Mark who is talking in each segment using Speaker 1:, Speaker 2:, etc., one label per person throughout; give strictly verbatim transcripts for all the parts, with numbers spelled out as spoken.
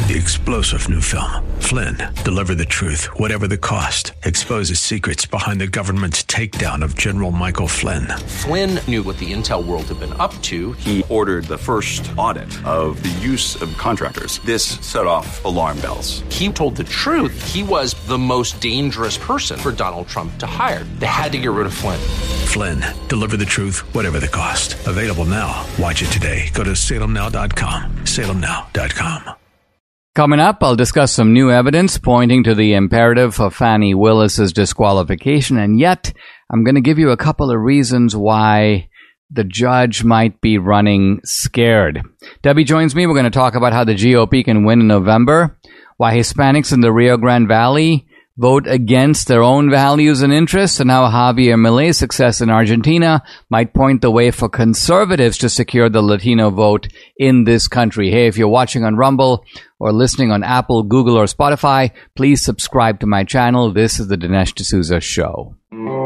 Speaker 1: the explosive new film, Flynn, Deliver the Truth, Whatever the Cost, exposes secrets behind the government's takedown of General Michael Flynn.
Speaker 2: Flynn knew what the intel world had been up to.
Speaker 3: He ordered the first audit of the use of contractors. This set off alarm bells.
Speaker 2: He told the truth. He was the most dangerous person for Donald Trump to hire. They had to get rid of Flynn.
Speaker 1: Flynn, Deliver the Truth, Whatever the Cost. Available now. Watch it today. Go to salem now dot com. salem now dot com.
Speaker 4: Coming up, I'll discuss some new evidence pointing to the imperative for Fani Willis's disqualification, and yet I'm going to give you a couple of reasons why the judge might be running scared. Debbie joins me. We're going to talk about how the G O P can win in November, why Hispanics in the Rio Grande Valley vote against their own values and interests, and how Javier Milei's success in Argentina might point the way for conservatives to secure the Latino vote in this country. Hey, if you're watching on Rumble or listening on Apple, Google, or Spotify, please subscribe to my channel. This is the Dinesh D'Souza Show.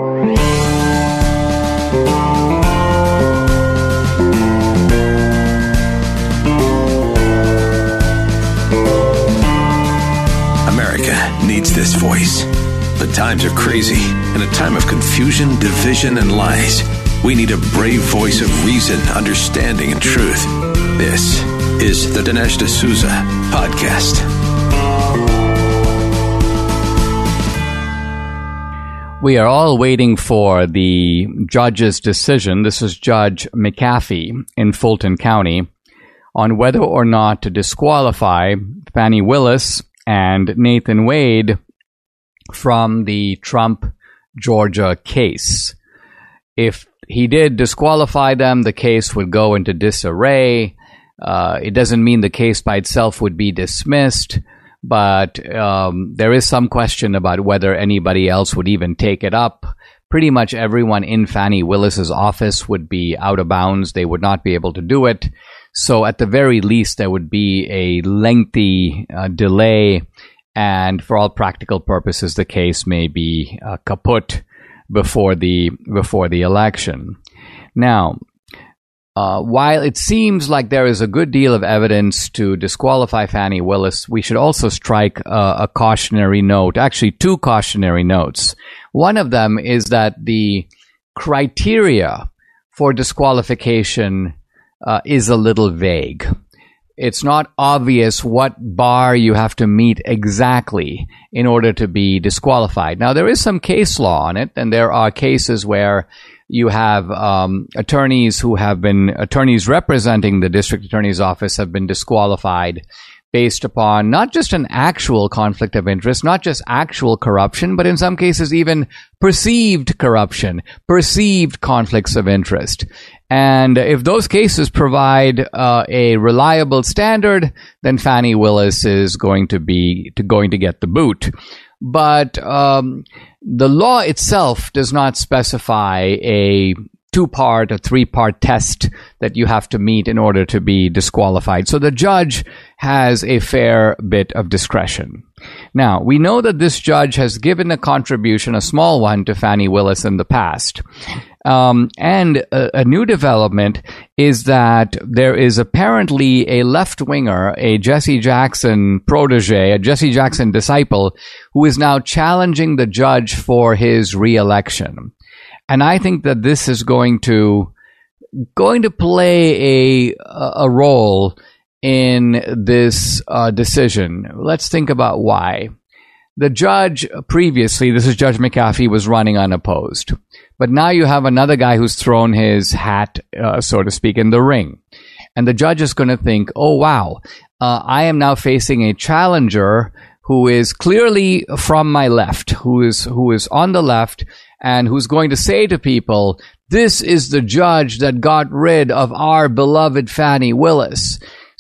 Speaker 1: Needs this voice. The times are crazy. In a time of confusion, division, and lies, we need a brave voice of reason, understanding, and truth. This is the Dinesh D'Souza Podcast.
Speaker 4: We are all waiting for the judge's decision. This is Judge McAfee in Fulton County on whether or not to disqualify Fani Willis and Nathan Wade from the Trump Georgia case. If he did disqualify them, the case would go into disarray. Uh, it doesn't mean the case by itself would be dismissed, but um, there is some question about whether anybody else would even take it up. Pretty much everyone in Fani Willis's office would be out of bounds. They would not be able to do it. So at the very least, there would be a lengthy uh, delay, and for all practical purposes, the case may be uh, kaput before the before the election. Now, uh, while it seems like there is a good deal of evidence to disqualify Fani Willis, we should also strike uh, a cautionary note, actually two cautionary notes. One of them is that the criteria for disqualification Uh, is a little vague. It's not obvious what bar you have to meet exactly in order to be disqualified. Now, there is some case law on it, and there are cases where you have um, attorneys who have been, attorneys representing the district attorney's office have been disqualified based upon not just an actual conflict of interest, not just actual corruption, but in some cases even perceived corruption, perceived conflicts of interest. And if those cases provide uh, a reliable standard, then Fani Willis is going to be to, going to get the boot. But um, the law itself does not specify a two-part or three-part test that you have to meet in order to be disqualified. So the judge has a fair bit of discretion. Now, we know that this judge has given a contribution, a small one, to Fani Willis in the past. Um, and a, a new development is that there is apparently a left-winger, a Jesse Jackson protege, a Jesse Jackson disciple, who is now challenging the judge for his re-election. And I think that this is going to going to play a a role in this uh, decision. Let's think about why. The judge previously, this is Judge McAfee, was running unopposed. But now you have another guy who's thrown his hat, uh, so to speak, in the ring. And the judge is going to think, oh, wow, uh, I am now facing a challenger who is clearly from my left, who is who is on the left, and who's going to say to people, this is the judge that got rid of our beloved Fani Willis.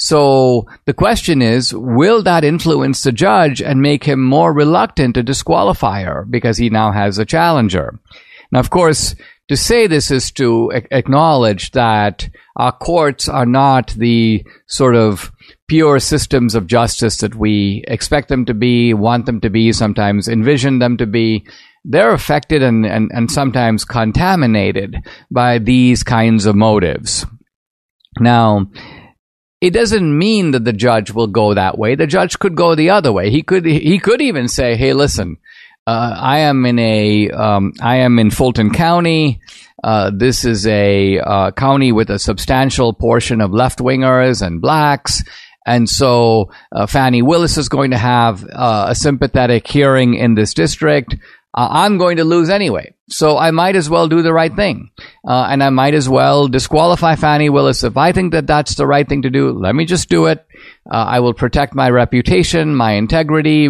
Speaker 4: So the question is, will that influence the judge and make him more reluctant to disqualify her because he now has a challenger? Now, of course, to say this is to a- acknowledge that our courts are not the sort of pure systems of justice that we expect them to be, want them to be, sometimes envision them to be. They're affected and, and, and sometimes contaminated by these kinds of motives. Now, it doesn't mean that the judge will go that way. The judge could go the other way. He could he could even say, "Hey, listen, uh, I am in a um, I am in Fulton County. Uh, this is a uh, county with a substantial portion of left-wingers and blacks, and so uh, Fani Willis is going to have uh, a sympathetic hearing in this district. Uh, I'm going to lose anyway, so I might as well do the right thing, uh, and I might as well disqualify Fani Willis. If I think that that's the right thing to do, let me just do it. Uh, I will protect my reputation, my integrity.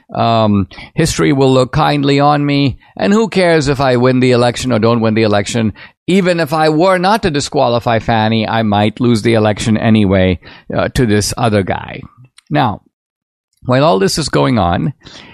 Speaker 4: Um, history will look kindly on me, and who cares if I win the election or don't win the election? Even if I were not to disqualify Fani, I might lose the election anyway uh, to this other guy." Now, while all this is going on,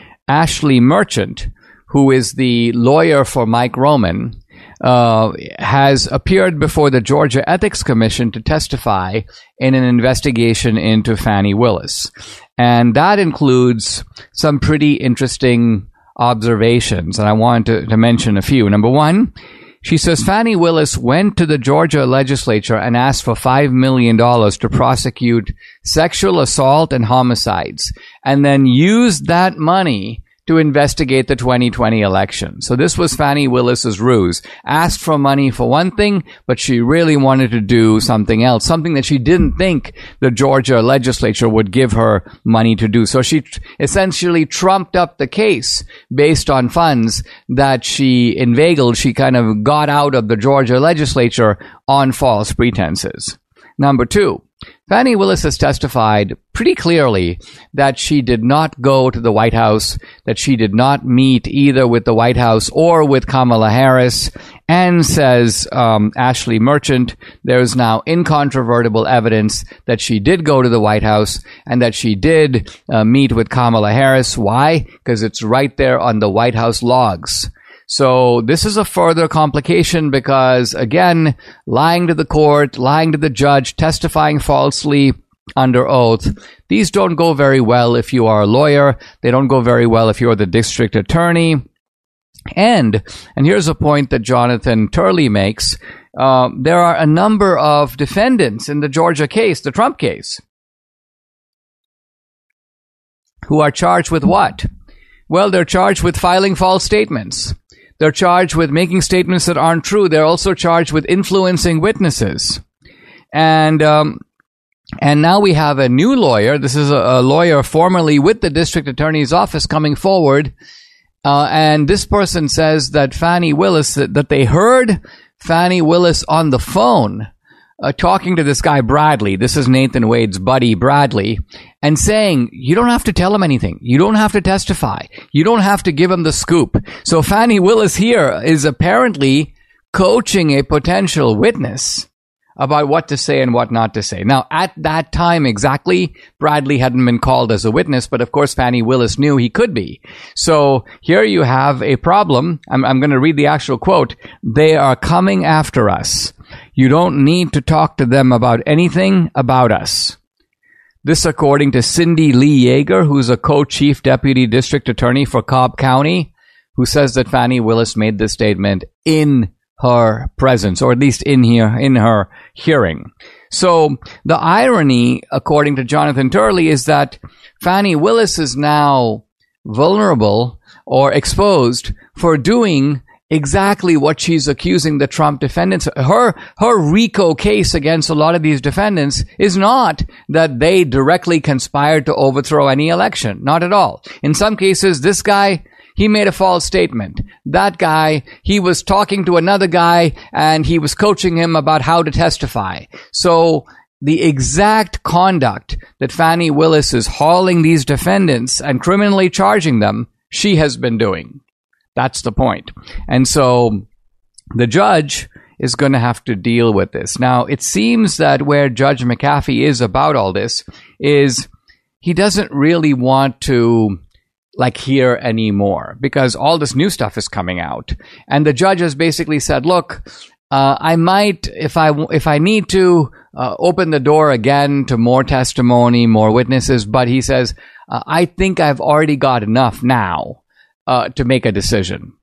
Speaker 4: Ashley Merchant, who is the lawyer for Mike Roman, uh, has appeared before the Georgia Ethics Commission to testify in an investigation into Fani Willis. And that includes some pretty interesting observations, and I wanted to, to mention a few. Number one, she says Fani Willis went to the Georgia legislature and asked for five million dollars to prosecute sexual assault and homicides, and then used that money to investigate the twenty twenty election. So this was Fani Willis's ruse. Asked for money for one thing, but she really wanted to do something else, something that she didn't think the Georgia legislature would give her money to do. So she t- essentially trumped up the case based on funds that she inveigled. She kind of got out of the Georgia legislature on false pretenses. Number two, Fani Willis has testified pretty clearly that she did not go to the White House, that she did not meet either with the White House or with Kamala Harris, and says um, Ashley Merchant, there is now incontrovertible evidence that she did go to the White House and that she did uh, meet with Kamala Harris. Why? Because it's right there on the White House logs. So this is a further complication because, again, lying to the court, lying to the judge, testifying falsely under oath, these don't go very well if you are a lawyer. They don't go very well if you're the district attorney. And, and here's a point that Jonathan Turley makes, uh, there are a number of defendants in the Georgia case, the Trump case, who are charged with what? Well, they're charged with filing false statements. They're charged with making statements that aren't true. They're also charged with influencing witnesses. And um, and now we have a new lawyer. This is a, a lawyer formerly with the district attorney's office coming forward. Uh, and this person says that Fani Willis, that, that they heard Fani Willis on the phone uh, talking to this guy Bradley. This is Nathan Wade's buddy Bradley. And saying, you don't have to tell him anything. You don't have to testify. You don't have to give him the scoop. So Fani Willis here is apparently coaching a potential witness about what to say and what not to say. Now, at that time exactly, Bradley hadn't been called as a witness, but of course Fani Willis knew he could be. So here you have a problem. I'm, I'm going to read the actual quote. They are coming after us. You don't need to talk to them about anything about us. This according to Cindy Lee Yeager, who's a co-chief deputy district attorney for Cobb County, who says that Fani Willis made this statement in her presence, or at least in here, in her hearing. So the irony, according to Jonathan Turley, is that Fani Willis is now vulnerable or exposed for doing exactly what she's accusing the Trump defendants. Her, her RICO case against a lot of these defendants is not that they directly conspired to overthrow any election. Not at all. In some cases, this guy, he made a false statement. That guy, he was talking to another guy and he was coaching him about how to testify. So the exact conduct that Fani Willis is hauling these defendants and criminally charging them, she has been doing. That's the point. And so the judge is going to have to deal with this. Now, it seems that where Judge McAfee is about all this is he doesn't really want to like hear anymore because all this new stuff is coming out. And the judge has basically said, look, uh, I might, if I, if I need to, uh, open the door again to more testimony, more witnesses. But he says, uh, I think I've already got enough now Uh, to make a decision.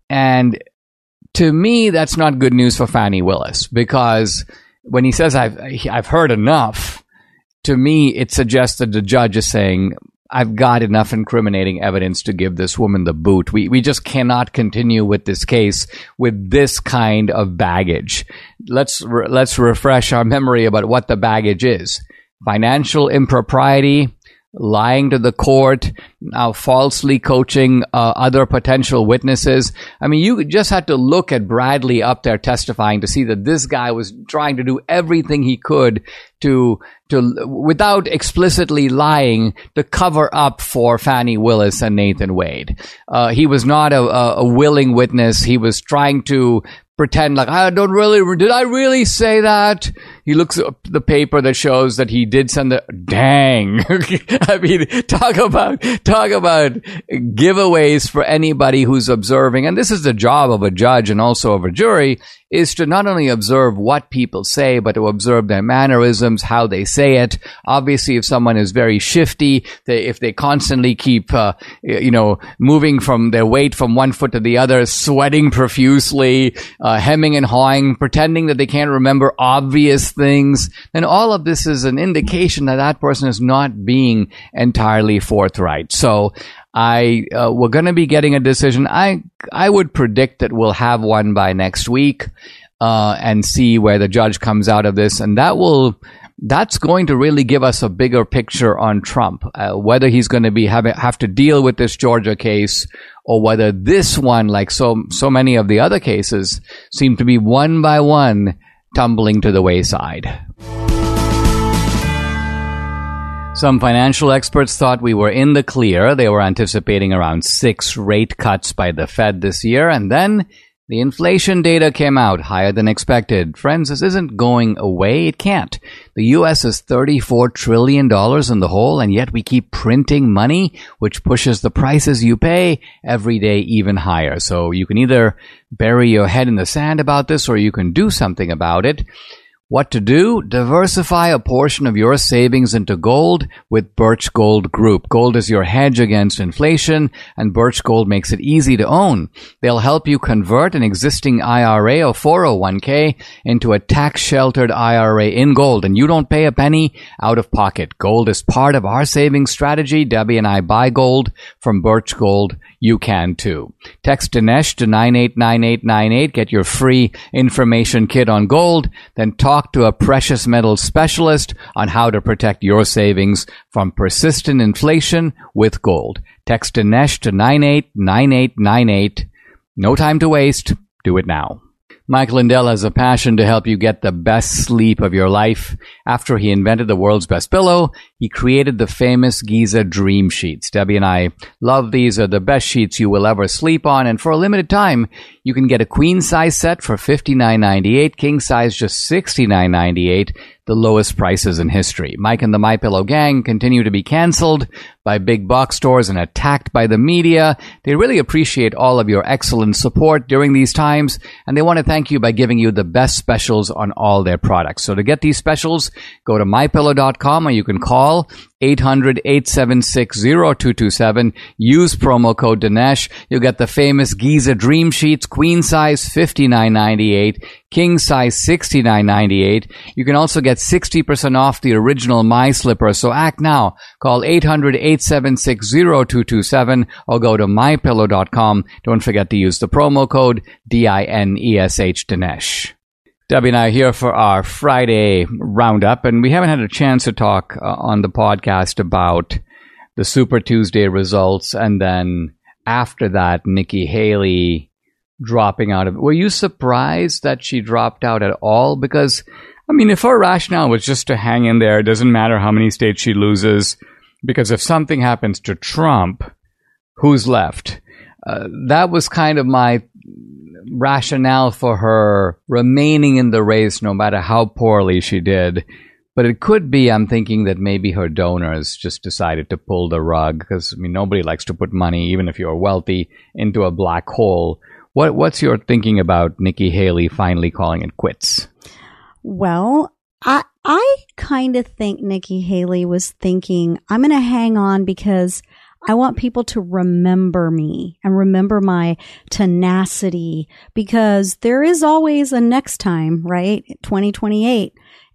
Speaker 4: And to me, that's not good news for Fani Willis, because when he says I've I've heard enough, to me, it suggests that the judge is saying, I've got enough incriminating evidence to give this woman the boot. We we just cannot continue with this case with this kind of baggage. Let's re- let's refresh our memory about what the baggage is. Financial impropriety, lying to the court, now falsely coaching uh, other potential witnesses. I mean, you just had to look at Bradley up there testifying to see that this guy was trying to do everything he could to, to without explicitly lying, to cover up for Fani Willis and Nathan Wade. Uh, he was not a, a, a willing witness. He was trying to pretend like, I don't really, did I really say that? He looks at the paper that shows that he did send the, dang. I mean, talk about, talk about giveaways for anybody who's observing. And this is the job of a judge and also of a jury, is to not only observe what people say, but to observe their mannerisms, how they say it. Obviously, if someone is very shifty, they, if they constantly keep, uh, you know, moving from their weight from one foot to the other, sweating profusely, uh, hemming and hawing, pretending that they can't remember obvious things, then all of this is an indication that that person is not being entirely forthright. So, I uh, we're going to be getting a decision. I I would predict that we'll have one by next week, uh, and see where the judge comes out of this, and that will that's going to really give us a bigger picture on Trump, uh, whether he's going to be have have to deal with this Georgia case, or whether this one, like so so many of the other cases, seem to be one by one tumbling to the wayside. Some financial experts thought we were in the clear. They were anticipating around six rate cuts by the Fed this year. And then the inflation data came out higher than expected. Friends, this isn't going away. It can't. The U S is thirty-four trillion dollars in the hole, and yet we keep printing money, which pushes the prices you pay every day even higher. So you can either bury your head in the sand about this, or you can do something about it. What to do? Diversify a portion of your savings into gold with Birch Gold Group. Gold is your hedge against inflation, and Birch Gold makes it easy to own. They'll help you convert an existing I R A or four oh one k into a tax-sheltered I R A in gold, and you don't pay a penny out of pocket. Gold is part of our savings strategy. Debbie and I buy gold from Birch Gold. You can too. Text Dinesh to nine eight nine eight nine eight. Get your free information kit on gold. Then talk to a precious metals specialist on how to protect your savings from persistent inflation with gold. Text Dinesh to nine eight nine eight nine eight. No time to waste. Do it now. Mike Lindell has a passion to help you get the best sleep of your life. After he invented the world's best pillow, he created the famous Giza Dream Sheets. Debbie and I love these. Are the best sheets you will ever sleep on. And for a limited time, you can get a queen size set for fifty-nine ninety-eight, king size just sixty-nine ninety-eight, the lowest prices in history. Mike and the MyPillow gang continue to be canceled by big box stores and attacked by the media. They really appreciate all of your excellent support during these times, and they want to thank you by giving you the best specials on all their products. So to get these specials, go to my pillow dot com, or you can call eight hundred, eight seven six, zero two two seven. Use promo code Dinesh. You'll get the famous Giza Dream Sheets, queen size fifty-nine ninety-eight, king size sixty-nine ninety-eight. You can also get sixty percent off the original My Slipper. So act now. Call eight hundred, eight seven six, zero two two seven or go to my pillow dot com. Don't forget to use the promo code D I N E S H Dinesh. Debbie and I are here for our Friday roundup, and we haven't had a chance to talk uh, on the podcast about the Super Tuesday results, and then after that, Nikki Haley dropping out of it. Were you surprised that she dropped out at all? Because, I mean, if her rationale was just to hang in there, it doesn't matter how many states she loses, because if something happens to Trump, who's left? Uh, that was kind of my rationale for her remaining in the race no matter how poorly she did. But it could be, I'm thinking, that maybe her donors just decided to pull the rug, because, I mean, nobody likes to put money, even if you're wealthy, into a black hole. What What's your thinking about Nikki Haley finally calling it quits?
Speaker 5: Well, I I kind of think Nikki Haley was thinking, I'm going to hang on because I want people to remember me and remember my tenacity, because there is always a next time, right? twenty twenty-eight.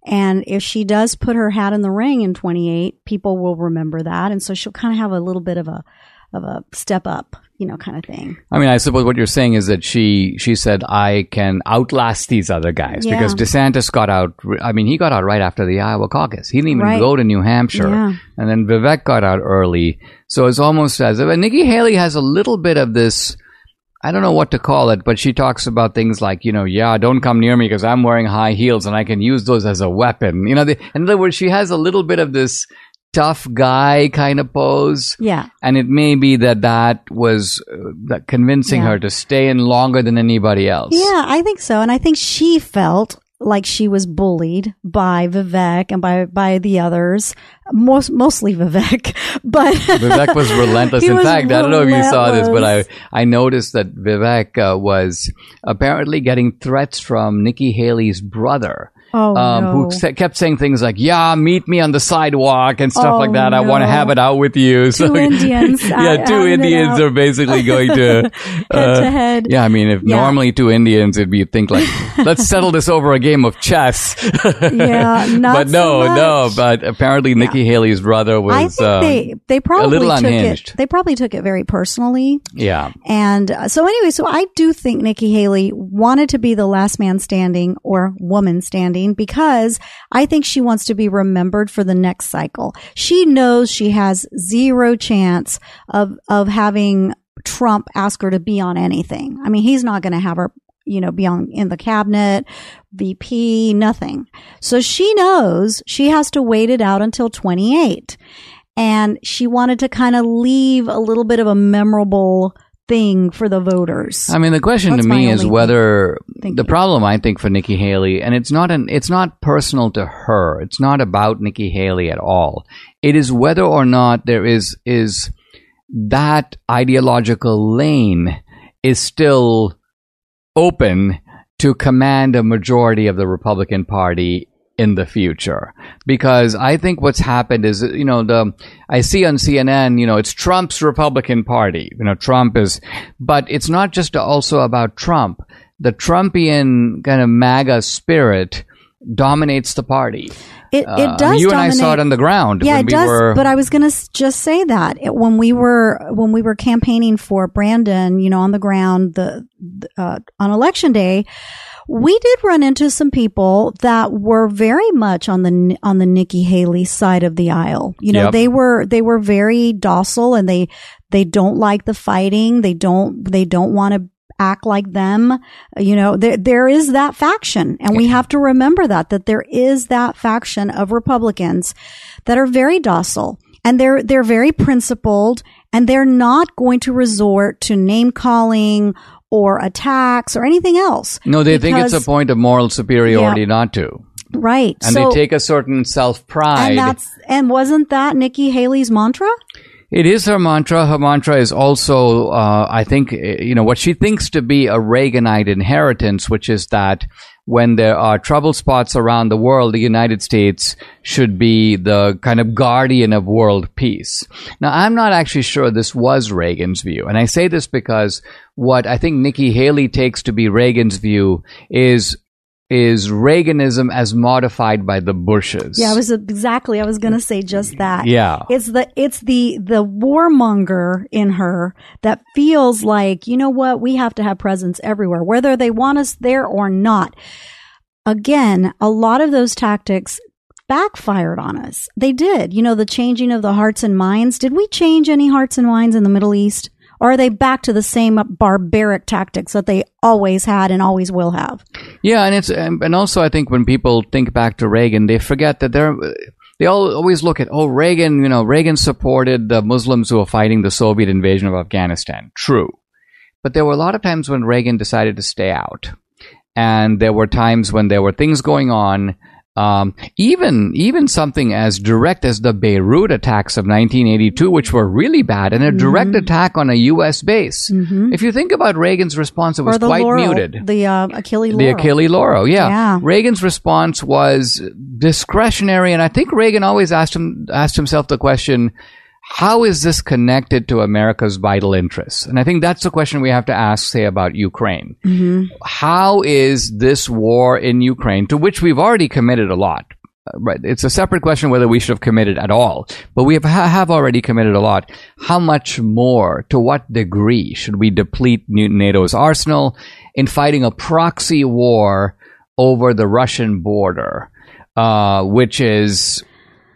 Speaker 5: And if she does put her hat in the ring in twenty-eight, people will remember that. And so she'll kind of have a little bit of a, of a step up, you know, kind of thing.
Speaker 4: I mean, I suppose what you're saying is that she she said, I can outlast these other guys
Speaker 5: Yeah.
Speaker 4: because DeSantis got out. I mean, he got out right after the Iowa caucus. He didn't even
Speaker 5: Right.
Speaker 4: go to New Hampshire.
Speaker 5: Yeah.
Speaker 4: And then Vivek got out early. So it's almost as if and Nikki Haley has a little bit of this, I don't know what to call it, but she talks about things like, you know, yeah, don't come near me because I'm wearing high heels and I can use those as a weapon. You know, the, in other words, she has a little bit of this tough guy kind of pose.
Speaker 5: Yeah.
Speaker 4: And it may be that that was uh, that convincing
Speaker 5: Yeah.
Speaker 4: her to stay in longer than anybody else.
Speaker 5: Yeah, I think so. And I think she felt like she was bullied by Vivek and by, by the others, most, mostly Vivek, but
Speaker 4: Vivek was relentless.
Speaker 5: He
Speaker 4: In
Speaker 5: was
Speaker 4: fact, I don't know if you saw this, but I,
Speaker 5: relentless.
Speaker 4: I noticed that Vivek uh, was apparently getting threats from Nikki Haley's brother.
Speaker 5: Oh,
Speaker 4: um,
Speaker 5: no.
Speaker 4: who sa- kept saying things like, yeah, meet me on the sidewalk and stuff
Speaker 5: Oh,
Speaker 4: like that. I want to
Speaker 5: no.
Speaker 4: have it out with you.
Speaker 5: Two Indians
Speaker 4: yeah,
Speaker 5: out-
Speaker 4: two
Speaker 5: having it
Speaker 4: Indians
Speaker 5: out.
Speaker 4: are basically going to
Speaker 5: head to head.
Speaker 4: Yeah, I mean, if
Speaker 5: Yeah.
Speaker 4: normally two Indians, it'd be think like, let's settle this over a game of chess.
Speaker 5: Yeah, not
Speaker 4: but no,
Speaker 5: so much.
Speaker 4: no. But apparently, Nikki Haley's brother was.
Speaker 5: I think
Speaker 4: um,
Speaker 5: they, they probably
Speaker 4: little
Speaker 5: took
Speaker 4: unhinged.
Speaker 5: it, they probably took it very personally.
Speaker 4: yeah.
Speaker 5: And uh, so anyway, so I do think Nikki Haley wanted to be the last man standing or woman standing because I think she wants to be remembered for the next cycle. She knows she has zero chance of, of having Trump ask her to be on anything. I mean, he's not going to have her, you know, be on in the cabinet, V P, nothing. So she knows she has to wait it out until twenty-eight. And she wanted to kind of leave a little bit of a memorable thing for the voters.
Speaker 4: I mean, the question
Speaker 5: That's
Speaker 4: to
Speaker 5: my
Speaker 4: me is
Speaker 5: only
Speaker 4: whether
Speaker 5: thinking.
Speaker 4: the problem I think for Nikki Haley, and it's not an, it's not personal to her. It's not about Nikki Haley at all. It is whether or not there is is that ideological lane is still open to command a majority of the Republican Party in the future. Because I think what's happened is, you know, the I see on C N N, you know, it's Trump's Republican Party. You know, Trump is, but it's not just also about Trump. The Trumpian kind of MAGA spirit dominates the party.
Speaker 5: It,
Speaker 4: Uh,
Speaker 5: it does
Speaker 4: you and I
Speaker 5: dominate.
Speaker 4: saw it on the ground.
Speaker 5: Yeah,
Speaker 4: when
Speaker 5: it
Speaker 4: we
Speaker 5: does.
Speaker 4: Were,
Speaker 5: But I was going to just say that it, when we were when we were campaigning for Brandon, you know, on the ground, the, the uh, on election day, we did run into some people that were very much on the on the Nikki Haley side of the aisle. You know,
Speaker 4: Yep.
Speaker 5: they were they were very docile, and they they don't like the fighting. They don't they don't want to act like them. You know, there there is that faction, and we have to remember that that there is that faction of Republicans that are very docile, and they're they're very principled, and they're not going to resort to name calling or attacks or anything else.
Speaker 4: no, they think it's
Speaker 5: Because-
Speaker 4: a point of moral superiority
Speaker 5: Yeah.
Speaker 4: not to.
Speaker 5: right.
Speaker 4: And
Speaker 5: so,
Speaker 4: they take a certain self-pride.
Speaker 5: and that's and wasn't that Nikki Haley's mantra?
Speaker 4: It is her mantra. Her mantra is also, uh, I think, eh, you know, what she thinks to be a Reaganite inheritance, which is that when there are trouble spots around the world, the United States should be the kind of guardian of world peace. Now, I'm not actually sure this was Reagan's view. And I say this because what I think Nikki Haley takes to be Reagan's view is is Reaganism as modified by the Bushes.
Speaker 5: Yeah, I was exactly. I was going to say just that.
Speaker 4: Yeah.
Speaker 5: It's the it's the the warmonger in her that feels like, you know what, we have to have presence everywhere, whether they want us there or not. Again, a lot of those tactics backfired on us. They did. You know, the changing of the hearts and minds. Did we change any hearts and minds in the Middle East? Or are they back to the same barbaric tactics that they always had and always will have?
Speaker 4: Yeah, and it's um, and also I think when people think back to Reagan, they forget that they're they all always look at, oh, Reagan, you know, Reagan supported the Muslims who were fighting the Soviet invasion of Afghanistan. True. But there were a lot of times when Reagan decided to stay out. And there were times when there were things going on, um, even even something as direct as the Beirut attacks of nineteen eighty-two, which were really bad, and a direct
Speaker 5: Mm-hmm.
Speaker 4: attack on a U S base. Mm-hmm. If you think about Reagan's response, it was
Speaker 5: Or the
Speaker 4: quite
Speaker 5: Laurel,
Speaker 4: muted.
Speaker 5: the uh, Achille
Speaker 4: The
Speaker 5: Laurel.
Speaker 4: Achille Lauro, yeah.
Speaker 5: Yeah.
Speaker 4: Reagan's response was discretionary, and I think Reagan always asked him asked himself the question: how is this connected to America's vital interests? And I think that's the question we have to ask, say, about Ukraine. Mm-hmm. How is this war in Ukraine, to which we've already committed a lot? Uh, right. It's a separate question whether we should have committed at all, but we have, have already committed a lot. How much more, to what degree should we deplete NATO's arsenal in fighting a proxy war over the Russian border, uh, which is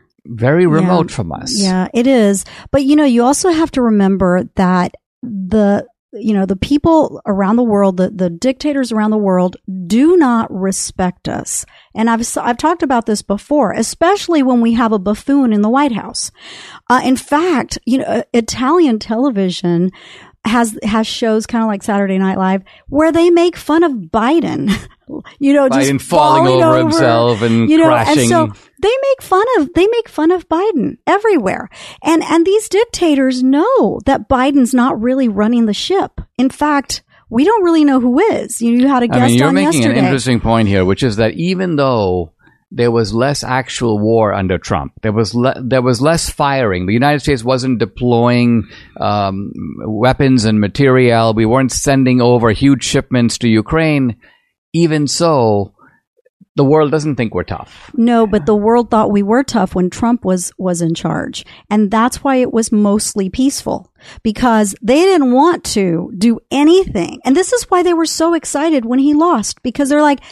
Speaker 4: very remote
Speaker 5: yeah.
Speaker 4: from us?
Speaker 5: Yeah, it is. But, you know, you also have to remember that the you know, the people around the world, the, the dictators around the world do not respect us. And I've, I've talked about this before, especially when we have a buffoon in the White House. Uh, in fact, you know, Italian television has, has shows kind of like Saturday Night Live where they make fun of Biden, you know,
Speaker 4: Biden
Speaker 5: just
Speaker 4: falling, falling over,
Speaker 5: over
Speaker 4: himself and
Speaker 5: you know,
Speaker 4: crashing.
Speaker 5: And so they make fun of, they make fun of Biden everywhere. And, and these dictators know that Biden's not really running the ship. In fact, we don't really know who is. You, you had a guest
Speaker 4: I mean, you're
Speaker 5: on
Speaker 4: making
Speaker 5: yesterday.
Speaker 4: an interesting point here, which is that even though there was less actual war under Trump, there was le- there was less firing. The United States wasn't deploying um, weapons and material. We weren't sending over huge shipments to Ukraine. Even so, the world doesn't think we're tough.
Speaker 5: No, but the world thought we were tough when Trump was, was in charge. And that's why it was mostly peaceful, because they didn't want to do anything. And this is why they were so excited when he lost, because they're like,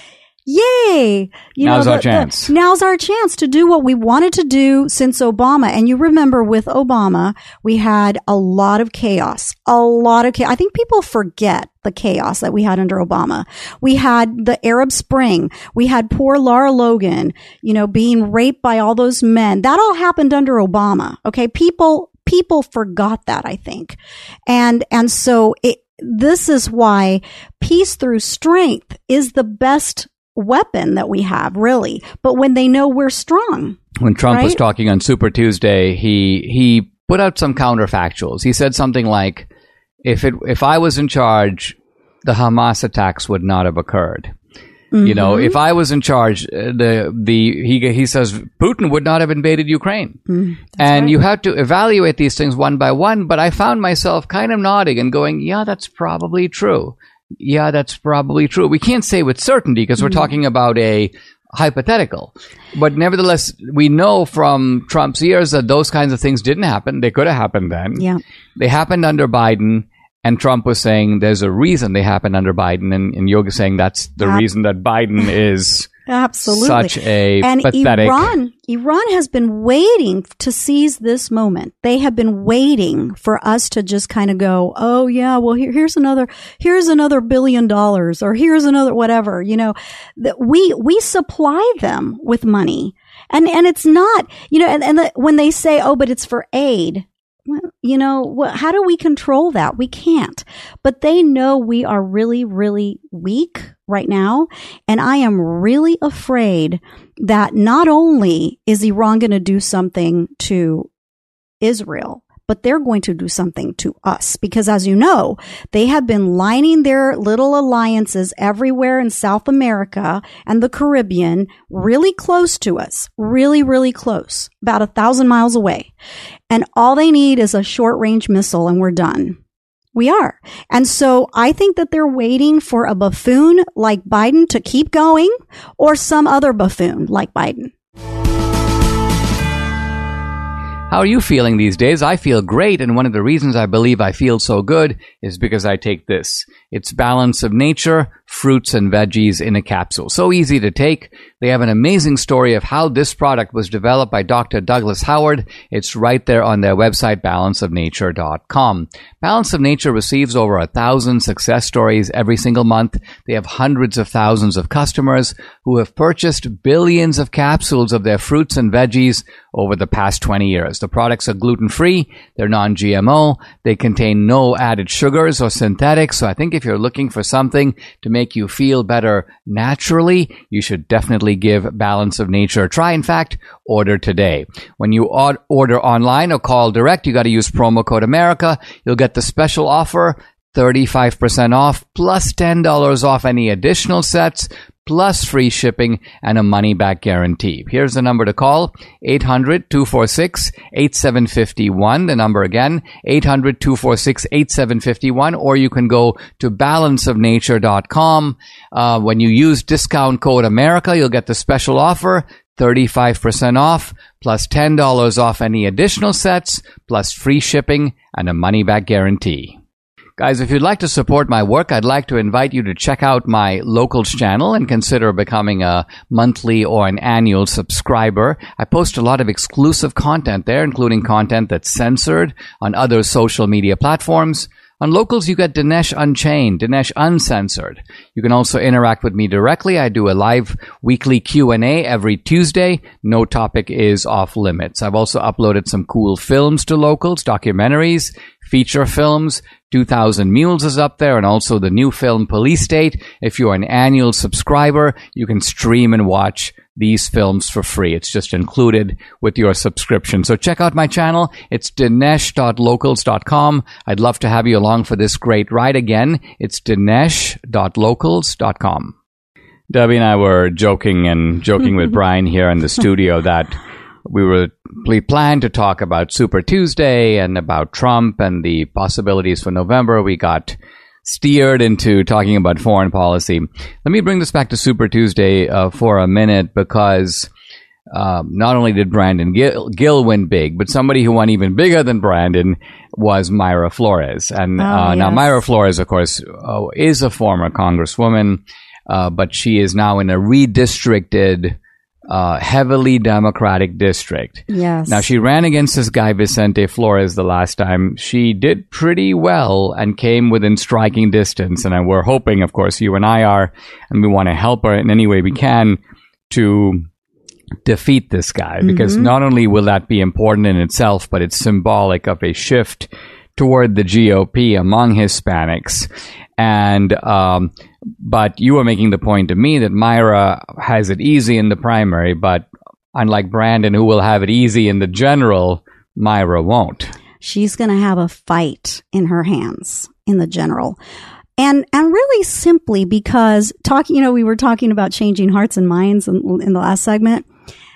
Speaker 5: yay! You
Speaker 4: now's
Speaker 5: know,
Speaker 4: our
Speaker 5: the,
Speaker 4: chance.
Speaker 5: The, now's our chance to do what we wanted to do since Obama. And you remember with Obama, we had a lot of chaos, a lot of chaos. I think people forget the chaos that we had under Obama. We had the Arab Spring. We had poor Lara Logan, you know, being raped by all those men. That all happened under Obama. Okay. People, people forgot that, I think. And, and so it, this is why peace through strength is the best weapon that we have, really. But when they know we're strong.
Speaker 4: When Trump
Speaker 5: right?
Speaker 4: was talking on Super Tuesday, he he put out some counterfactuals. He said something like, if it if I was in charge, the Hamas attacks would not have occurred. Mm-hmm. You know, if I was in charge, the the he he says Putin would not have invaded Ukraine. Mm, and right. You have to evaluate these things one by one, but I found myself kind of nodding and going, yeah, that's probably true. Yeah, that's probably true. We can't say with certainty because we're mm-hmm. talking about a hypothetical. But nevertheless, we know from Trump's years that those kinds of things didn't happen. They could have happened then.
Speaker 5: Yeah.
Speaker 4: They happened under Biden, and Trump was saying there's a reason they happened under Biden, and, and Yoga saying that's the Ab- reason that Biden is
Speaker 5: absolutely
Speaker 4: such a
Speaker 5: and
Speaker 4: pathetic.
Speaker 5: Iran, Iran has been waiting to seize this moment. They have been waiting for us to just kind of go, oh yeah, well here, here's another, here's another billion dollars, or here's another whatever. You know, that we we supply them with money, and and it's not, you know, and, and the, when they say, oh, but it's for aid. Well, you know, how do we control that? We can't. But they know we are really, really weak right now. And I am really afraid that not only is Iran going to do something to Israel, but they're going to do something to us. Because as you know, they have been lining their little alliances everywhere in South America and the Caribbean really close to us. Really, really close. About a thousand miles away. And all they need is a short-range missile and we're done. We are. And so I think that they're waiting for a buffoon like Biden to keep going, or some other buffoon like Biden.
Speaker 4: How are you feeling these days? I feel great, and one of the reasons I believe I feel so good is because I take this. It's Balance of Nature, fruits and veggies in a capsule. So easy to take. They have an amazing story of how this product was developed by Doctor Douglas Howard. It's right there on their website, balance of nature dot com. Balance of Nature receives over a thousand success stories every single month. They have hundreds of thousands of customers who have purchased billions of capsules of their fruits and veggies over the past twenty years. The products are gluten-free, they're non-G M O, they contain no added sugars or synthetics, so I think if you're looking for something to make you feel better naturally, you should definitely give Balance of Nature a try. In fact, order today. When you order online or call direct, you got to use promo code America. You'll get the special offer, thirty-five percent off, plus ten dollars off any additional sets, plus free shipping and a money-back guarantee. Here's the number to call, eight hundred, two four six, eight seven five one. The number again, eight hundred, two four six, eight seven five one. Or you can go to balance of nature dot com. Uh, when you use discount code America, you'll get the special offer, thirty-five percent off, plus ten dollars off any additional sets, plus free shipping and a money-back guarantee. Guys, if you'd like to support my work, I'd like to invite you to check out my Locals channel and consider becoming a monthly or an annual subscriber. I post a lot of exclusive content there, including content that's censored on other social media platforms. On Locals, you get Dinesh Unchained, Dinesh Uncensored. You can also interact with me directly. I do a live weekly Q and A every Tuesday. No topic is off limits. I've also uploaded some cool films to Locals, documentaries, feature films. two thousand Mules is up there, and also the new film Police State. If you're an annual subscriber, you can stream and watch these films for free. It's just included with your subscription. So check out my channel. It's dinesh dot locals dot com. I'd love to have you along for this great ride. Again, it's dinesh dot locals dot com. Debbie and I were joking and joking with Brian here in the studio that we were we planned to talk about Super Tuesday and about Trump and the possibilities for November. We got steered into talking about foreign policy. Let me bring this back to Super Tuesday uh, for a minute, because um, not only did Brandon Gill, Gill win big, but somebody who won even bigger than Brandon was Mayra Flores. And
Speaker 5: oh,
Speaker 4: uh,
Speaker 5: yes.
Speaker 4: now Mayra Flores, of course, uh, is a former congresswoman, uh, but she is now in a redistricted Uh, heavily Democratic district.
Speaker 5: Yes.
Speaker 4: Now, she ran against this guy, Vicente Flores, the last time. She did pretty well and came within striking distance. And we're hoping, of course, you and I are, and we want to help her in any way we can to defeat this guy. Mm-hmm. Because not only will that be important in itself, but it's symbolic of a shift toward the G O P among Hispanics. And, um, but you were making the point to me that Mayra has it easy in the primary, but unlike Brandon, who will have it easy in the general, Mayra won't.
Speaker 5: She's going to have a fight in her hands in the general. And, and really simply because talking, you know, we were talking about changing hearts and minds in, in the last segment.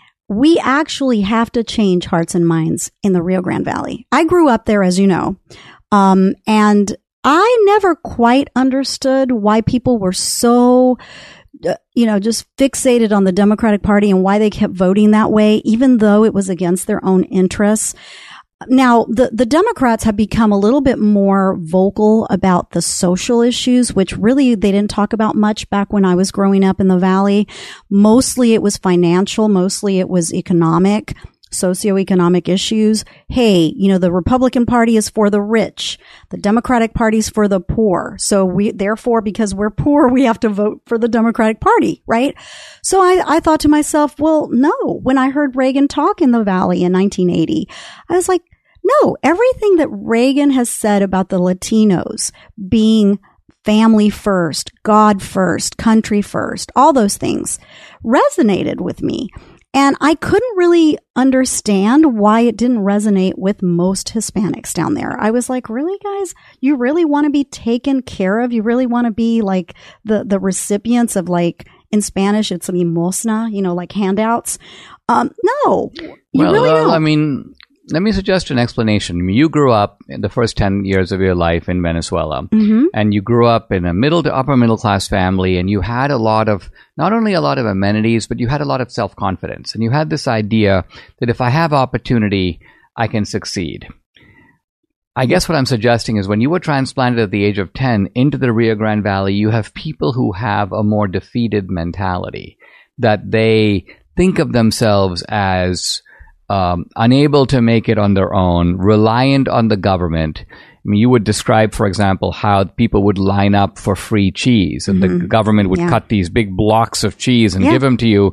Speaker 5: We actually have to change hearts and minds in the Rio Grande Valley. I grew up there, as you know. Um, and I never quite understood why people were so, uh, you know, just fixated on the Democratic Party and why they kept voting that way, even though it was against their own interests. Now, the, the Democrats have become a little bit more vocal about the social issues, which really they didn't talk about much back when I was growing up in the Valley. Mostly it was financial. Mostly it was economic. Socioeconomic issues. Hey, you know, the Republican Party is for the rich. The Democratic Party is for the poor. So we, therefore, because we're poor, we have to vote for the Democratic Party, right? So I, I thought to myself, well, no. When I heard Reagan talk in the Valley in nineteen eighty, I was like, no, everything that Reagan has said about the Latinos being family first, God first, country first, all those things resonated with me. And I couldn't really understand why it didn't resonate with most Hispanics down there. I was like, really, guys? You really want to be taken care of? You really want to be like the, the recipients of, like, in Spanish, it's limosna, you know, like handouts? Um, no, you
Speaker 4: well,
Speaker 5: really
Speaker 4: uh,
Speaker 5: don't.
Speaker 4: I mean, let me suggest an explanation. I mean, you grew up in the first ten years of your life in Venezuela, mm-hmm. and you grew up in a middle to upper middle class family, and you had a lot of, not only a lot of amenities, but you had a lot of self-confidence. And you had this idea that if I have opportunity, I can succeed. I guess what I'm suggesting is when you were transplanted at the age of ten into the Rio Grande Valley, you have people who have a more defeated mentality, that they think of themselves as Um, unable to make it on their own, reliant on the government. I mean, you would describe, for example, how people would line up for free cheese, and mm-hmm. the government would yeah. cut these big blocks of cheese and
Speaker 5: yeah.
Speaker 4: give them to you.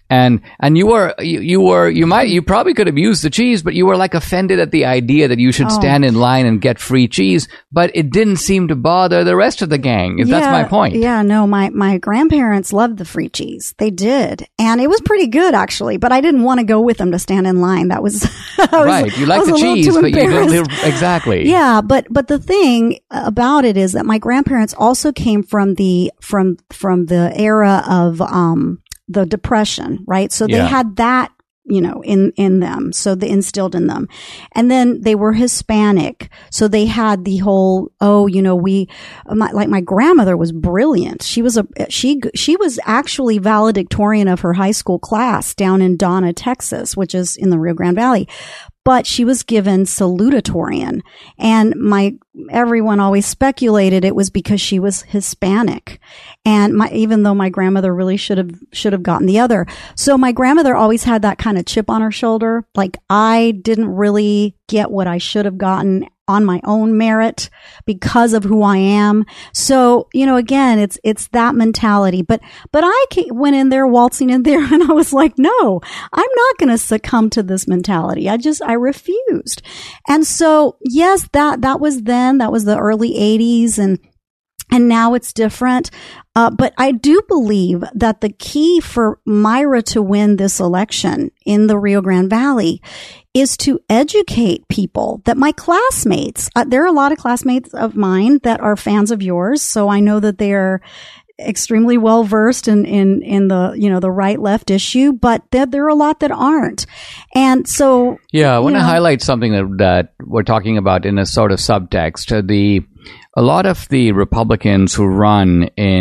Speaker 4: And and you were you, you were you might you probably could have used the cheese, but you were like offended at the idea that you should
Speaker 5: Oh.
Speaker 4: stand in line and get free cheese. But it didn't seem to bother the rest of the gang. If that's
Speaker 5: Yeah,
Speaker 4: my point.
Speaker 5: Yeah, no, my, my grandparents loved the free cheese. They did. And it was pretty good, actually. But I didn't want to go with them to stand in line. That was, I was
Speaker 4: Right. You
Speaker 5: I
Speaker 4: like
Speaker 5: was
Speaker 4: the
Speaker 5: a little
Speaker 4: cheese,
Speaker 5: too
Speaker 4: but you don't
Speaker 5: embarrassed.
Speaker 4: exactly.
Speaker 5: Yeah, but but the thing about it is that my grandparents also came from the from from the era of um the Depression, right? So they
Speaker 4: Yeah.
Speaker 5: had that, you know, in in them, so they instilled in them, and then they were Hispanic, so they had the whole oh, you know, we my, like my grandmother was brilliant. She was a she she was actually valedictorian of her high school class down in Donna, Texas, which is in the Rio Grande Valley. But she was given salutatorian, and my everyone always speculated it was because she was Hispanic, and my even though my grandmother really should have should have gotten the other. So my grandmother always had that kind of chip on her shoulder, like I didn't really get what I should have gotten on my own merit because of who I am. So, you know, again, it's, it's that mentality. But, but I ca- went in there waltzing in there and I was like, no, I'm not going to succumb to this mentality. I just, I refused. And so, yes, that, that was then, that was the early eighties, and And now it's different. Uh, but I do believe that the key for Mayra to win this election in the Rio Grande Valley is to educate people, that my classmates, uh, there are a lot of classmates of mine that are fans of yours. So I know that they are extremely well versed in, in, in the, you know, the right left issue, but there, there are a lot that aren't. And so,
Speaker 4: Yeah, I want
Speaker 5: you
Speaker 4: to
Speaker 5: know,
Speaker 4: highlight something that, that we're talking about in a sort of subtext. Uh, The a lot of the Republicans who run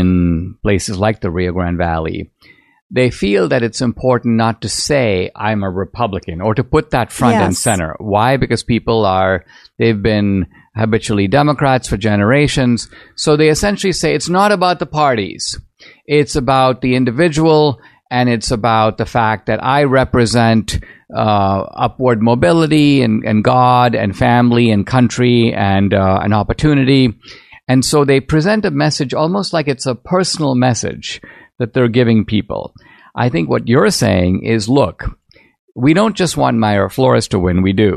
Speaker 4: in places like the Rio Grande Valley, they feel that it's important not to say I'm a Republican or to put that front and
Speaker 5: Yes.
Speaker 4: center. Why? Because people are, they've been habitually Democrats for generations. So they essentially say it's not about the parties. It's about the individual, and it's about the fact that I represent uh, upward mobility and, and God and family and country and uh, an opportunity. And so they present a message almost like it's a personal message that they're giving people. I think what you're saying is, look, we don't just want Mayra Flores to win, we do.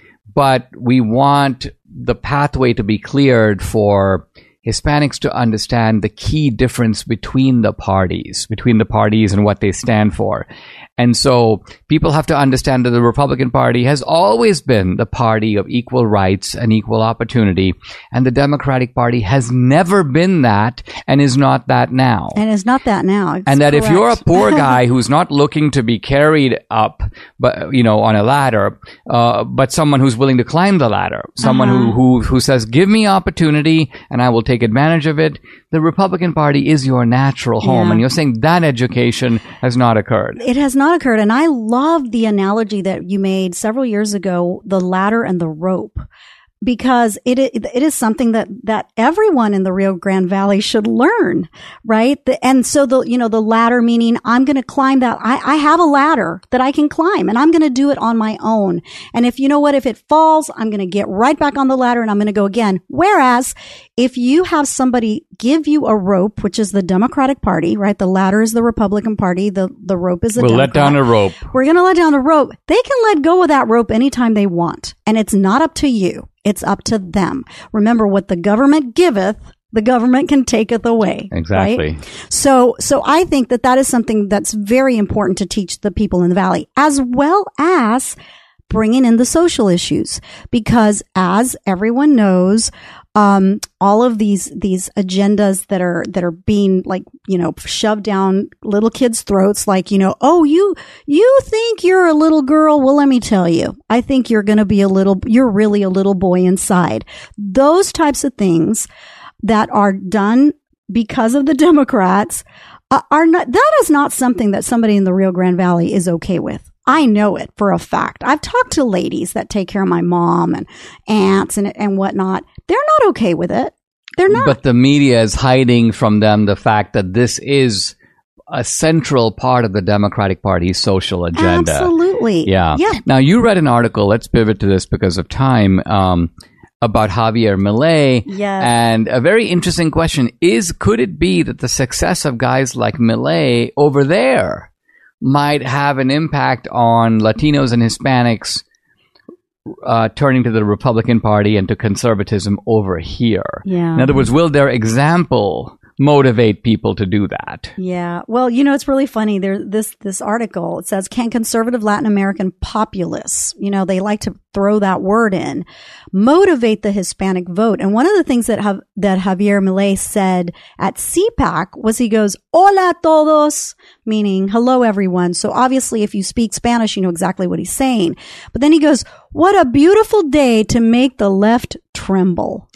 Speaker 4: But we want the pathway to be cleared for Hispanics to understand the key difference between the parties, between the parties and what they stand for. And so people have to understand that the Republican Party has always been the party of equal rights and equal opportunity. And the Democratic Party has never been that and is not that now.
Speaker 5: and it's not that now. It's
Speaker 4: And that if you're a
Speaker 5: correct.
Speaker 4: poor guy who's not looking to be carried up, but you know, on a ladder, uh, but someone who's willing to climb the ladder, someone
Speaker 5: Uh-huh.
Speaker 4: who, who who says, "Give me opportunity, and I will take advantage of it," the Republican Party is your natural home,
Speaker 5: Yeah.
Speaker 4: and you're saying that education has not occurred.
Speaker 5: It has not occurred. And I love the analogy that you made several years ago, the ladder and the rope, because it, it it is something that, that everyone in the Rio Grande Valley should learn, right? The, and so the, you know, the ladder meaning I'm going to climb that. I, I have a ladder that I can climb, and I'm going to do it on my own. And if you know what, if it falls, I'm going to get right back on the ladder and I'm going to go again. Whereas if you have somebody give you a rope, which is the Democratic Party, right? The ladder is the Republican Party. The, the rope is the
Speaker 4: We'll let
Speaker 5: Democrat.
Speaker 4: down a rope.
Speaker 5: We're going to let down a rope. They can let go of that rope anytime they want. And it's not up to you. It's up to them. Remember, what the government giveth, the government can taketh away.
Speaker 4: Exactly.
Speaker 5: Right? So, so I think that that is something that's very important to teach the people in the Valley, as well as bringing in the social issues. Because as everyone knows, um, all of these, these agendas that are, that are being like, you know, shoved down little kids' throats, like, you know, oh, you, you think you're a little girl. Well, let me tell you, I think you're going to be a little, you're really a little boy inside. Those types of things that are done because of the Democrats uh, are not, that is not something that somebody in the Rio Grande Valley is okay with. I know it for a fact. I've talked to ladies that take care of my mom and aunts and, and whatnot. They're not okay with it. They're not.
Speaker 4: But the media is hiding from them the fact that this is a central part of the Democratic Party's social agenda.
Speaker 5: Absolutely.
Speaker 4: Yeah.
Speaker 5: Yeah.
Speaker 4: Now, you read an article, let's pivot to this because of time, um, about Javier Milei.
Speaker 5: Yes.
Speaker 4: And a very interesting question is, could it be that the success of guys like Milei over there, might have an impact on Latinos and Hispanics uh, turning to the Republican Party and to conservatism over here.
Speaker 5: Yeah.
Speaker 4: In other words, will their example motivate people to do that?
Speaker 5: Yeah. Well, you know, it's really funny. There, this, this article, it says, can conservative Latin American populists, you know, they like to throw that word in, motivate the Hispanic vote? And one of the things that have, that Javier Milei said at C PAC was he goes, hola todos, meaning hello everyone. So obviously if you speak Spanish, you know exactly what he's saying. But then he goes, what a beautiful day to make the left tremble.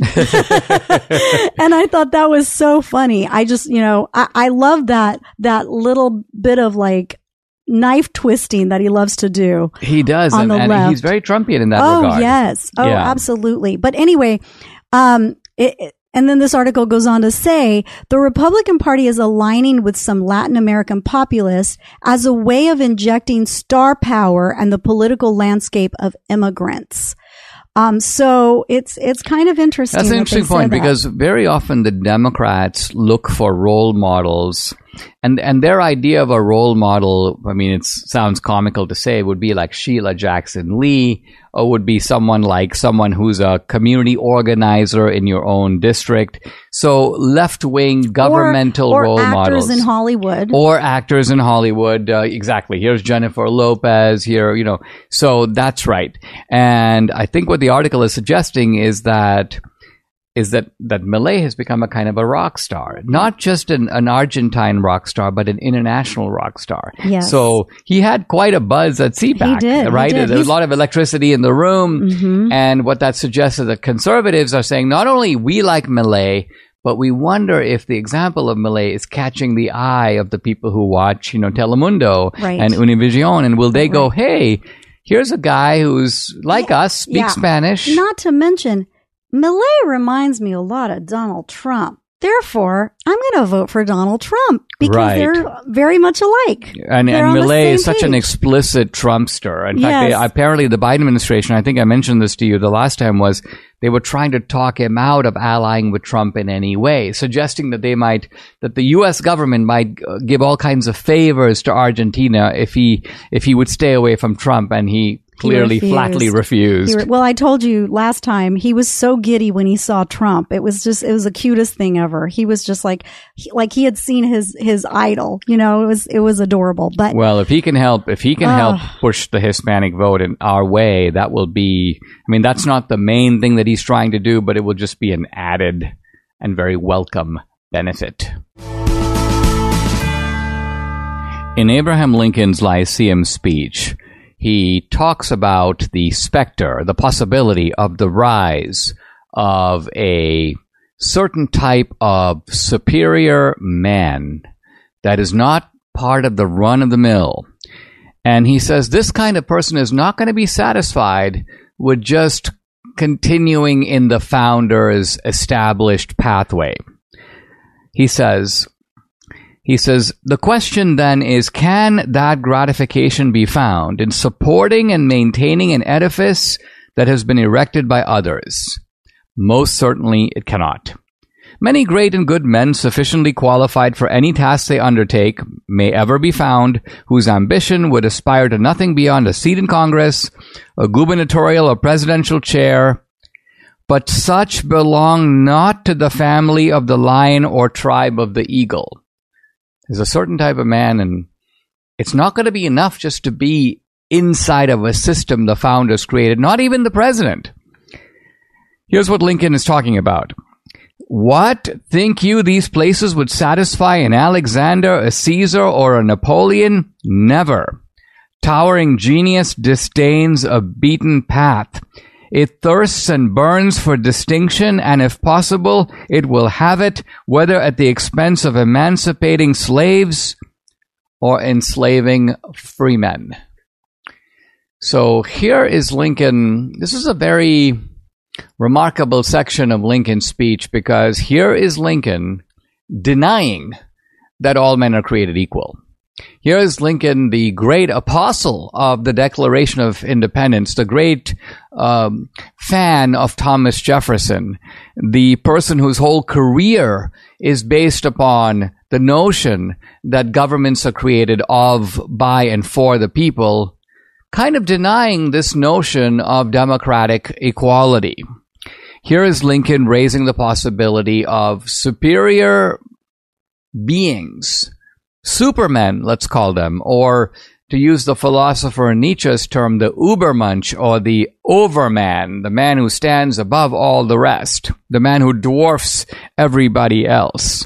Speaker 5: And I thought that was so funny. I just, you know, I, I love that, that little bit of like knife twisting that he loves to do.
Speaker 4: He does.
Speaker 5: On
Speaker 4: And,
Speaker 5: the
Speaker 4: and
Speaker 5: left.
Speaker 4: he's very Trumpian in that
Speaker 5: oh,
Speaker 4: regard.
Speaker 5: yes. Oh,
Speaker 4: Yeah.
Speaker 5: absolutely. But anyway, um, it, it and then this article goes on to say the Republican Party is aligning with some Latin American populists as a way of injecting star power and the political landscape of immigrants. Um, so it's it's kind of interesting.
Speaker 4: That's an
Speaker 5: that
Speaker 4: interesting
Speaker 5: they say
Speaker 4: point
Speaker 5: that.
Speaker 4: because very often the Democrats look for role models, and and their idea of a role model, I mean, it sounds comical to say, would be like Sheila Jackson Lee, or would be someone like someone who's a community organizer in your own district. So left-wing governmental
Speaker 5: or, or
Speaker 4: role
Speaker 5: actors
Speaker 4: models.
Speaker 5: in Hollywood.
Speaker 4: Or actors in Hollywood. Uh, exactly. Here's Jennifer Lopez here, you know. So that's right. And I think what the article is suggesting is that is that, that Milei has become a kind of a rock star. Not just an, an Argentine rock star, but an international rock star.
Speaker 5: Yes.
Speaker 4: So he had quite a buzz at C PAC.
Speaker 5: He did, he
Speaker 4: right?
Speaker 5: did.
Speaker 4: There was
Speaker 5: He's-
Speaker 4: a lot of electricity in the room.
Speaker 5: Mm-hmm.
Speaker 4: And what that suggests is that conservatives are saying not only we like Milei, but we wonder if the example of Milei is catching the eye of the people who watch, you know, Telemundo
Speaker 5: Right.
Speaker 4: and Univision. And will they go,
Speaker 5: Right.
Speaker 4: hey, here's a guy who's like us, speaks
Speaker 5: Yeah.
Speaker 4: Spanish.
Speaker 5: Not to mention, Milei reminds me a lot of Donald Trump. Therefore, I'm going to vote for Donald Trump because
Speaker 4: Right.
Speaker 5: they're very much alike.
Speaker 4: And,
Speaker 5: They're
Speaker 4: and
Speaker 5: on the
Speaker 4: Milei
Speaker 5: same
Speaker 4: is such an
Speaker 5: page.
Speaker 4: explicit Trumpster. In fact,
Speaker 5: Yes.
Speaker 4: they, apparently the Biden administration, I think I mentioned this to you the last time, was they were trying to talk him out of allying with Trump in any way, suggesting that they might, that the U S government might uh, give all kinds of favors to Argentina if he, if he would stay away from Trump, and he clearly
Speaker 5: refused.
Speaker 4: flatly refused.
Speaker 5: He re- well, I told you last time he was so giddy when he saw Trump. It was just, it was the cutest thing ever. He was just like, he, like he had seen his, his idol, you know, it was, it was adorable. But
Speaker 4: Well, if he can help, if he can
Speaker 5: Ah.
Speaker 4: help push the Hispanic vote in our way, that will be, I mean, that's not the main thing that he's trying to do, but it will just be an added and very welcome benefit. In Abraham Lincoln's Lyceum speech, he talks about the specter, the possibility of the rise of a certain type of superior man that is not part of the run of the mill. And he says this kind of person is not going to be satisfied with just continuing in the founder's established pathway. He says, He says, the question then is, can that gratification be found in supporting and maintaining an edifice that has been erected by others? Most certainly it cannot. Many great and good men sufficiently qualified for any task they undertake may ever be found, whose ambition would aspire to nothing beyond a seat in Congress, a gubernatorial or presidential chair, but such belong not to the family of the lion or tribe of the eagle. There's a certain type of man, and it's not going to be enough just to be inside of a system the founders created, not even the president. Here's what Lincoln is talking about. What, think you, these places would satisfy an Alexander, a Caesar, or a Napoleon? Never. Towering genius disdains a beaten path. It thirsts and burns for distinction, and if possible, it will have it, whether at the expense of emancipating slaves or enslaving freemen. So here is Lincoln. This is a very remarkable section of Lincoln's speech, because here is Lincoln denying that all men are created equal. Here is Lincoln, the great apostle of the Declaration of Independence, the great um, fan of Thomas Jefferson, the person whose whole career is based upon the notion that governments are created of, by, and for the people, kind of denying this notion of democratic equality. Here is Lincoln raising the possibility of superior beings, supermen, let's call them, or to use the philosopher Nietzsche's term, the Übermensch, or the overman, the man who stands above all the rest, the man who dwarfs everybody else.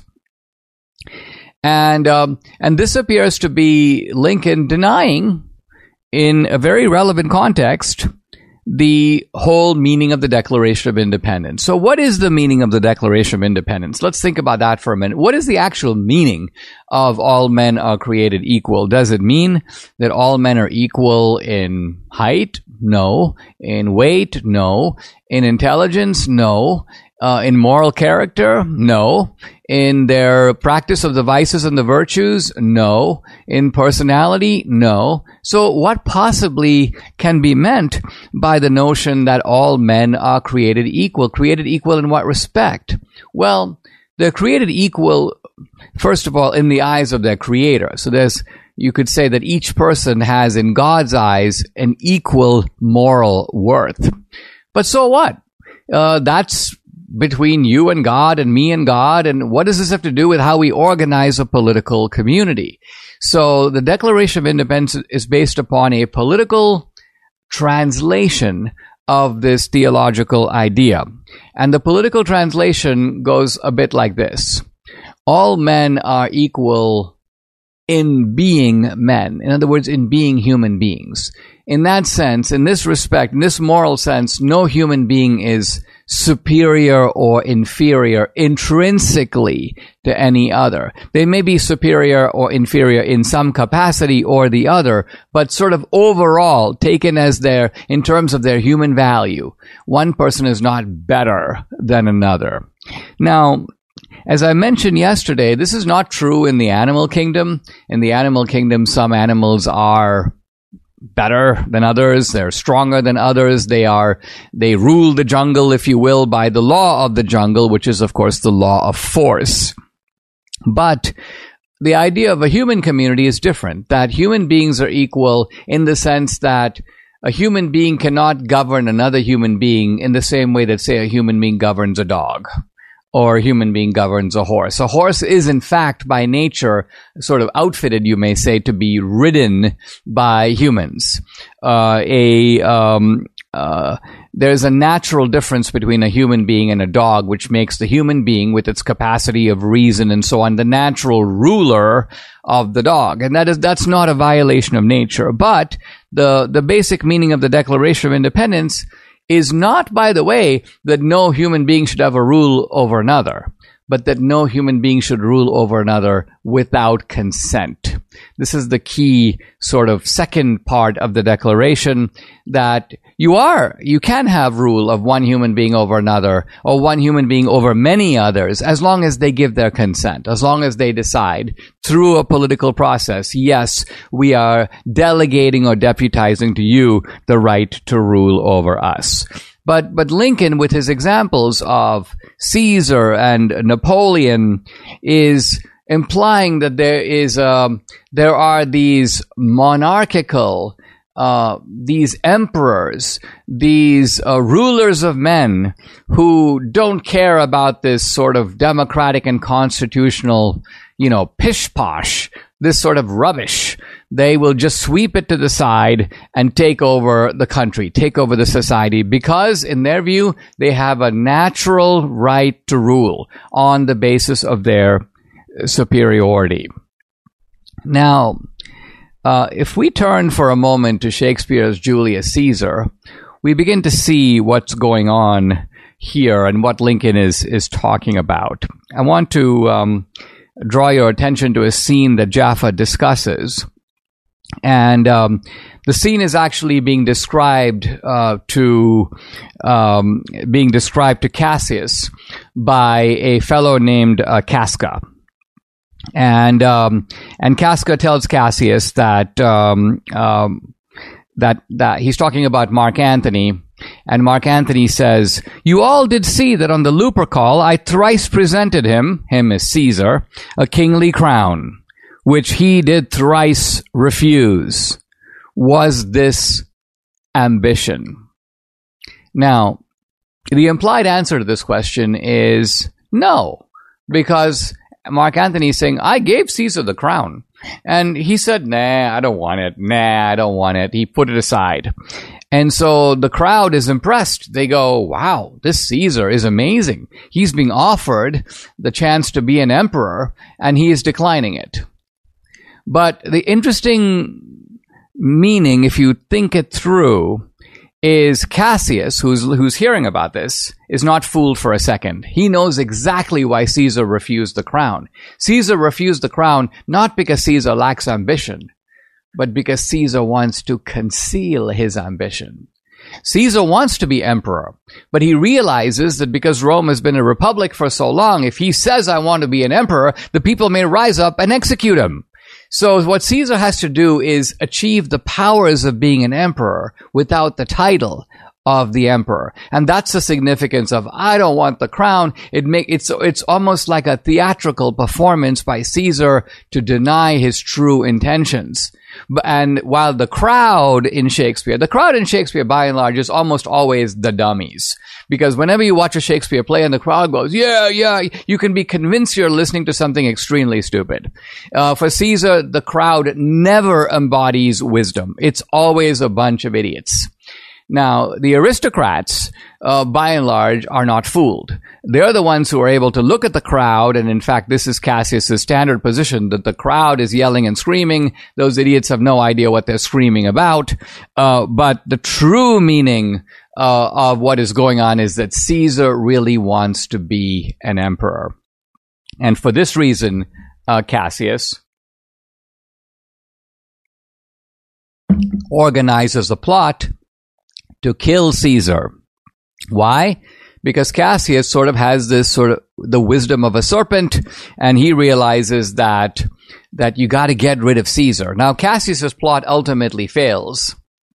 Speaker 4: And um, and this appears to be Lincoln denying, in a very relevant context, the whole meaning of the Declaration of Independence. So what is the meaning of the Declaration of Independence? Let's think about that for a minute. What is the actual meaning of all men are created equal? Does it mean that all men are equal in height? No. In weight? No. In intelligence? No. Uh, in moral character? No. In their practice of the vices and the virtues? No. In personality? No. So what possibly can be meant by the notion that all men are created equal? Created equal in what respect? Well, they're created equal, first of all, in the eyes of their creator. So there's, you could say that each person has, in God's eyes, an equal moral worth. But so what? Uh, that's between you and God and me and God. And what does this have to do with how we organize a political community? So the Declaration of Independence is based upon a political translation of this theological idea. And the political translation goes a bit like this. All men are equal in being men. In other words, in being human beings. In that sense, in this respect, in this moral sense, no human being is superior or inferior intrinsically to any other. They may be superior or inferior in some capacity or the other, but sort of overall, taken as their, in terms of their human value, one person is not better than another. Now, as I mentioned yesterday, this is not true in the animal kingdom. In the animal kingdom, some animals are better than others. They're stronger than others. They are, they rule the jungle, if you will, by the law of the jungle, which is, of course, the law of force. But the idea of a human community is different, that human beings are equal in the sense that a human being cannot govern another human being in the same way that, say, a human being governs a dog, or a human being governs a horse. A horse is, in fact, by nature, sort of outfitted, you may say, to be ridden by humans. Uh, a um, uh, there's a natural difference between a human being and a dog, which makes the human being, with its capacity of reason and so on, the natural ruler of the dog. And that is that's not a violation of nature. But the the basic meaning of the Declaration of Independence is not, by the way, that no human being should have a rule over another, but that no human being should rule over another without consent. This is the key sort of second part of the Declaration, that you are, you can have rule of one human being over another, or one human being over many others, as long as they give their consent, as long as they decide through a political process, yes, we are delegating or deputizing to you the right to rule over us. But but Lincoln, with his examples of Caesar and Napoleon, is implying that there is um, there are these monarchical, uh, these emperors, these uh, rulers of men who don't care about this sort of democratic and constitutional, you know, pish-posh, this sort of rubbish. They will just sweep it to the side and take over the country, take over the society, because in their view, they have a natural right to rule on the basis of their superiority. Now, uh, if we turn for a moment to Shakespeare's Julius Caesar, we begin to see what's going on here and what Lincoln is, is talking about. I want to um, draw your attention to a scene that Jaffa discusses. And um, the scene is actually being described uh, to um, being described to Cassius by a fellow named uh, Casca, and um, and Casca tells Cassius that um, um, that that he's talking about Mark Antony, And Mark Antony says, "You all did see that on the Lupercal I thrice presented him," him as Caesar, "a kingly crown, which he did thrice refuse. Was this ambition?" Now, the implied answer to this question is no, because Mark Antony is saying, I gave Caesar the crown. And he said, nah, I don't want it. Nah, I don't want it. He put it aside. And so the crowd is impressed. They go, wow, this Caesar is amazing. He's being offered the chance to be an emperor, and he is declining it. But the interesting meaning, if you think it through, is Cassius, who's who's hearing about this, is not fooled for a second. He knows exactly why Caesar refused the crown. Caesar refused the crown not because Caesar lacks ambition, but because Caesar wants to conceal his ambition. Caesar wants to be emperor, but he realizes that because Rome has been a republic for so long, if he says, I want to be an emperor, the people may rise up and execute him. So what Caesar has to do is achieve the powers of being an emperor without the title of the emperor. And that's the significance of, I don't want the crown. It make, it's, it's almost like a theatrical performance by Caesar to deny his true intentions. And while the crowd in Shakespeare, the crowd in Shakespeare by and large is almost always the dummies. Because whenever you watch a Shakespeare play and the crowd goes, yeah, yeah, you can be convinced you're listening to something extremely stupid. Uh, for Caesar, the crowd never embodies wisdom. It's always a bunch of idiots. Now, the aristocrats, uh, by and large, are not fooled. They're the ones who are able to look at the crowd, and in fact, this is Cassius's standard position, that the crowd is yelling and screaming. Those idiots have no idea what they're screaming about. Uh, but the true meaning uh, of what is going on is that Caesar really wants to be an emperor. And for this reason, uh, Cassius organizes a plot to kill Caesar. Why? Because Cassius sort of has this sort of the wisdom of a serpent, and he realizes that that you got to get rid of Caesar. Now, Cassius's plot ultimately fails,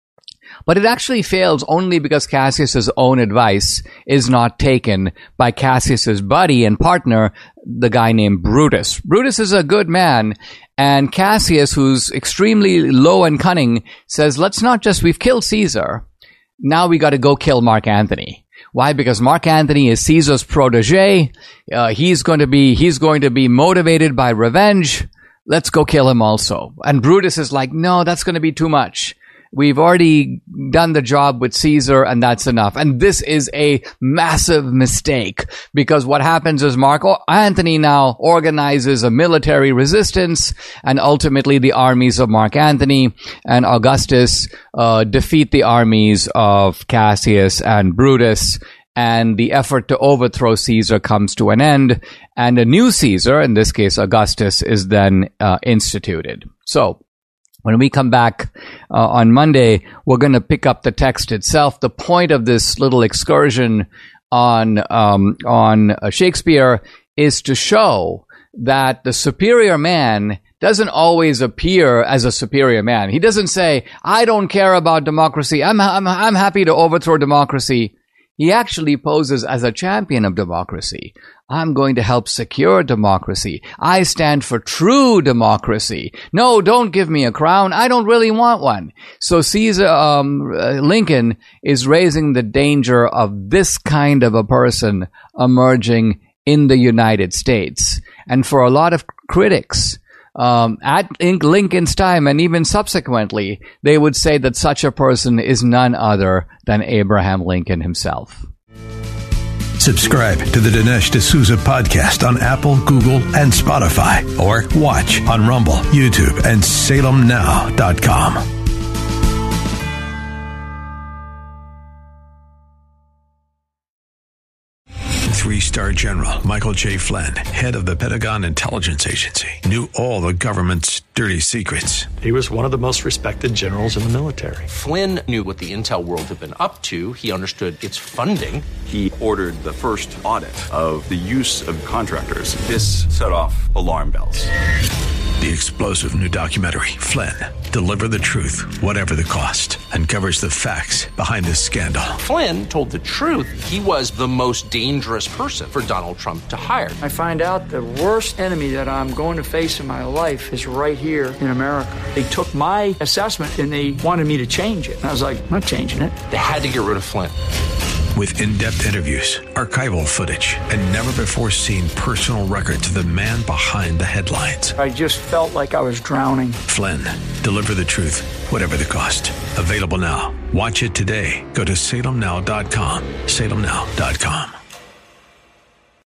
Speaker 4: but it actually fails only because Cassius's own advice is not taken by Cassius's buddy and partner, the guy named Brutus. Brutus is a good man, and Cassius, who's extremely low and cunning, says, let's not just, we've killed Caesar. Now we got to go kill Mark Antony. Why? Because Mark Antony is Caesar's protege. Uh, he's going to be he's going to be motivated by revenge. Let's go kill him also. And Brutus is like, no, that's going to be too much. We've already done the job with Caesar, and that's enough. And this is a massive mistake, because what happens is Mark Antony now organizes a military resistance, and ultimately the armies of Mark Antony and Augustus uh, defeat the armies of Cassius and Brutus, and the effort to overthrow Caesar comes to an end, and a new Caesar, in this case Augustus, is then uh, instituted. So, when we come back uh, on Monday, we're going to pick up the text itself. The point of this little excursion on um, on uh, Shakespeare is to show that the superior man doesn't always appear as a superior man. He doesn't say, "I don't care about democracy. I'm I'm I'm happy to overthrow democracy." He actually poses as a champion of democracy. I'm going to help secure democracy. I stand for true democracy. No, don't give me a crown. I don't really want one. So Caesar, um, Lincoln is raising the danger of this kind of a person emerging in the United States. And for a lot of critics, Um, at Lincoln's time and even subsequently, they would say that such a person is none other than Abraham Lincoln himself.
Speaker 1: Subscribe to the Dinesh D'Souza podcast on Apple, Google, and Spotify, or watch on Rumble, YouTube, and Salem Now dot com. Three-star General Michael J. Flynn, head of the Pentagon Intelligence Agency, knew all the government's dirty secrets.
Speaker 6: He was one of the most respected generals in the military.
Speaker 2: Flynn knew what the intel world had been up to. He understood its funding.
Speaker 3: He ordered the first audit of the use of contractors. This set off alarm bells.
Speaker 1: The explosive new documentary, Flynn, deliver the truth, whatever the cost, uncovers the facts behind the scandal.
Speaker 2: Flynn told the truth. He was the most dangerous person for Donald Trump to hire.
Speaker 7: I find out the worst enemy that I'm going to face in my life is right here in America. They took my assessment and they wanted me to change it. And I was like, I'm not changing it.
Speaker 2: They had to get rid of Flynn.
Speaker 1: With in-depth interviews, archival footage, and never-before-seen personal records of the man behind the headlines.
Speaker 7: I just felt like I was drowning.
Speaker 1: Flynn, deliver the truth, whatever the cost. Available now. Watch it today. Go to salem now dot com. salem now dot com.